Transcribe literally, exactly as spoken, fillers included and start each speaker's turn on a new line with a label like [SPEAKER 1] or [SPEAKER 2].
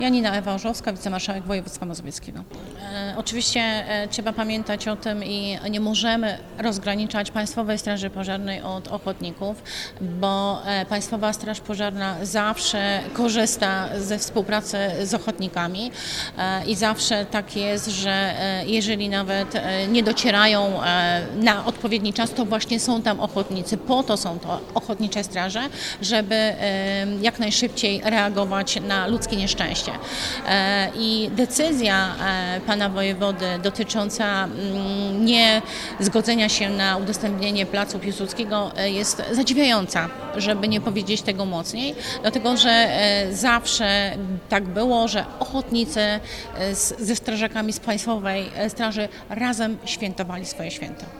[SPEAKER 1] Janina Ewa Orzowska, wicemarszałek województwa mazowieckiego. E, oczywiście e, trzeba pamiętać o tym i nie możemy rozgraniczać Państwowej Straży Pożarnej od ochotników, bo e, Państwowa Straż Pożarna zawsze korzysta ze współpracy z ochotnikami e, i zawsze tak jest, że e, jeżeli nawet e, nie docierają e, na odpowiedni czas, to właśnie są tam ochotnicy. Po to są to ochotnicze straże, żeby e, jak najszybciej reagować na ludzkie nieszczęście. I decyzja pana wojewody dotycząca nie zgodzenia się na udostępnienie placu Piłsudskiego jest zadziwiająca, żeby nie powiedzieć tego mocniej, dlatego że zawsze tak było, że ochotnicy ze strażakami z Państwowej Straży razem świętowali swoje święta.